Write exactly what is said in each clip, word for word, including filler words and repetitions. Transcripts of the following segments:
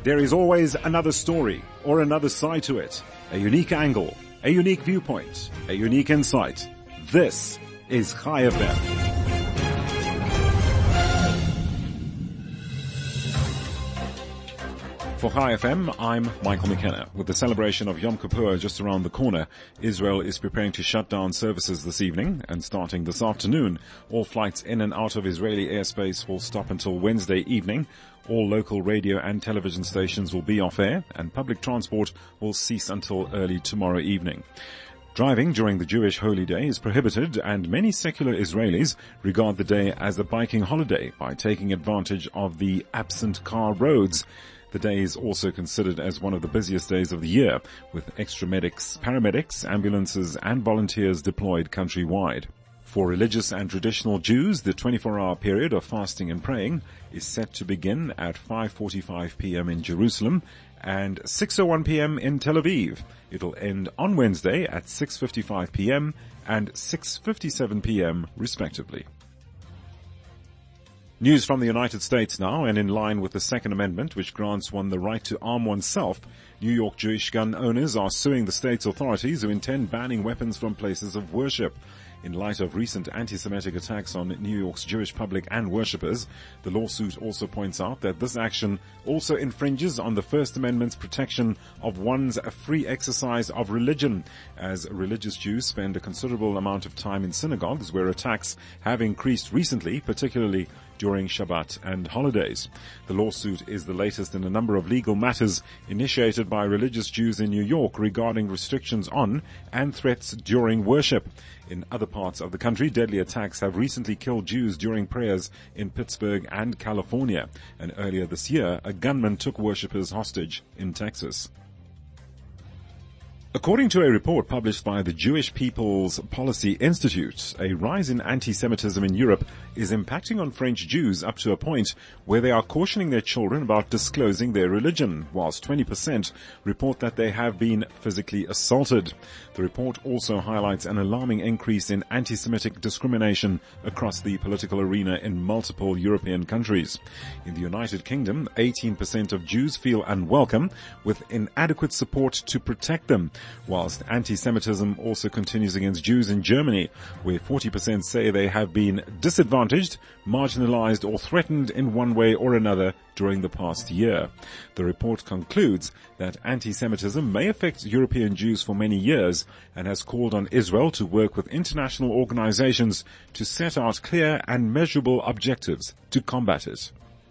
There is always another story or another side to it, a unique angle, a unique viewpoint, a unique insight. This is Chai F M. For Chai F M, I'm Michael McKenna. With the celebration of Yom Kippur just around the corner, Israel is preparing to shut down services this evening, and starting this afternoon, all flights in and out of Israeli airspace will stop until Wednesday evening. All local radio and television stations will be off air, and public transport will cease until early tomorrow evening. Driving during the Jewish holy day is prohibited, and many secular Israelis regard the day as a biking holiday by taking advantage of the absent car roads. The day is also considered as one of the busiest days of the year, with extra medics, paramedics, ambulances and volunteers deployed countrywide. For religious and traditional Jews, the twenty-four hour period of fasting and praying is set to begin at five forty-five p.m. in Jerusalem and six oh one p.m. in Tel Aviv. It'll end on Wednesday at six fifty-five p.m. and six fifty-seven p.m. respectively. News from the United States now, and in line with the Second Amendment, which grants one the right to arm oneself, New York Jewish gun owners are suing the state's authorities who intend banning weapons from places of worship. In light of recent anti-Semitic attacks on New York's Jewish public and worshippers, the lawsuit also points out that this action also infringes on the First Amendment's protection of one's free exercise of religion, as religious Jews spend a considerable amount of time in synagogues where attacks have increased recently, particularly during Shabbat and holidays. The lawsuit is the latest in a number of legal matters initiated by religious Jews in New York regarding restrictions on and threats during worship. In other parts of the country, deadly attacks have recently killed Jews during prayers in Pittsburgh and California. And earlier this year, a gunman took worshippers hostage in Texas. According to a report published by the Jewish People's Policy Institute, a rise in anti-Semitism in Europe is impacting on French Jews up to a point where they are cautioning their children about disclosing their religion, whilst twenty percent report that they have been physically assaulted. The report also highlights an alarming increase in anti-Semitic discrimination across the political arena in multiple European countries. In the United Kingdom, eighteen percent of Jews feel unwelcome, with inadequate support to protect them, whilst anti-Semitism also continues against Jews in Germany, where forty percent say they have been disadvantaged, marginalized or threatened in one way or another during the past year. The report concludes that anti-Semitism may affect European Jews for many years and has called on Israel to work with international organizations to set out clear and measurable objectives to combat it.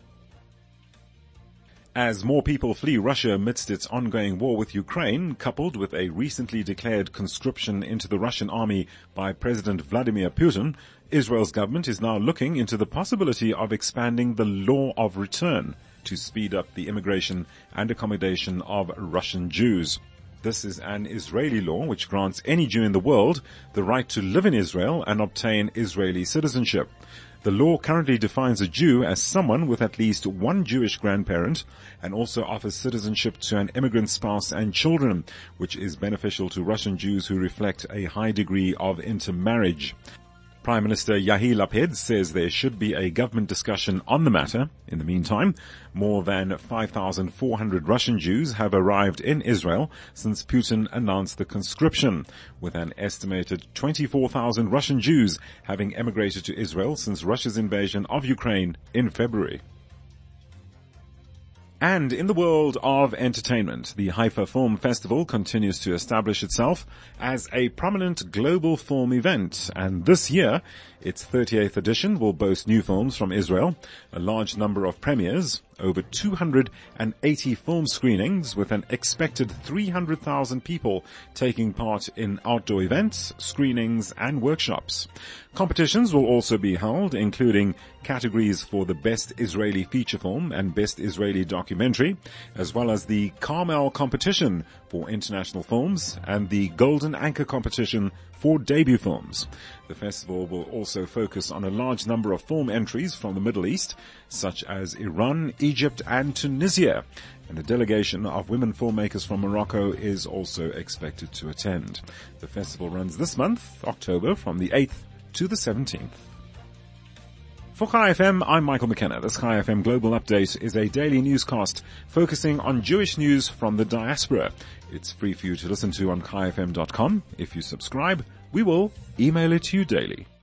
As more people flee Russia amidst its ongoing war with Ukraine, coupled with a recently declared conscription into the Russian army by President Vladimir Putin, Israel's government is now looking into the possibility of expanding the law of return to speed up the immigration and accommodation of Russian Jews. This is an Israeli law which grants any Jew in the world the right to live in Israel and obtain Israeli citizenship. The law currently defines a Jew as someone with at least one Jewish grandparent and also offers citizenship to an immigrant spouse and children, which is beneficial to Russian Jews who reflect a high degree of intermarriage. Prime Minister Yair Lapid says there should be a government discussion on the matter. In the meantime, more than five thousand four hundred Russian Jews have arrived in Israel since Putin announced the conscription, with an estimated twenty-four thousand Russian Jews having emigrated to Israel since Russia's invasion of Ukraine in February. And in the world of entertainment, the Haifa Film Festival continues to establish itself as a prominent global film event, and this year, its thirty-eighth edition will boast new films from Israel, a large number of premieres, over two hundred eighty film screenings with an expected three hundred thousand people taking part in outdoor events, screenings and workshops. Competitions will also be held, including categories for the Best Israeli Feature Film and Best Israeli Documentary, as well as the Carmel Competition for International Films and the Golden Anchor Competition for debut films. The festival will also focus on a large number of film entries from the Middle East, such as Iran, Egypt and Tunisia, and a delegation of women filmmakers from Morocco is also expected to attend. The festival runs this month, October, from the eighth to the seventeenth. For Chai F M, I'm Michael McKenna. This Chai F M Global Update is a daily newscast focusing on Jewish news from the diaspora. It's free for you to listen to on chai f m dot com. If you subscribe, we will email it to you daily.